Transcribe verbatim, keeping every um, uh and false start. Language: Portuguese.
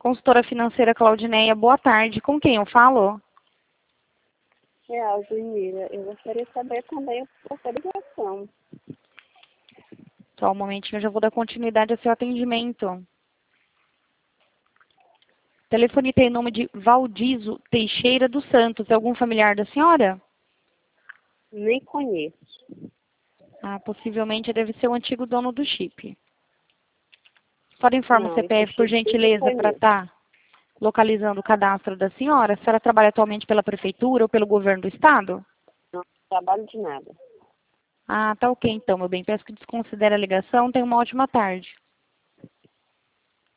Consultora financeira Claudineia, boa tarde. Com quem eu falo? É, Alzimira, eu gostaria de saber também a localização. Só um momentinho, eu já vou dar continuidade ao seu atendimento. O telefone tem nome de Valdizo Teixeira dos Santos. É algum familiar da senhora? Nem conheço. Ah, possivelmente deve ser o antigo dono do chip. Só informa o Não, esse C P F, por chip eu não gentileza, para conheço. estar localizando o cadastro da senhora. A senhora trabalha atualmente pela prefeitura ou pelo governo do estado? Não trabalho de nada. Ah, tá ok então, meu bem. Peço que desconsidere a ligação. Tenha uma ótima tarde.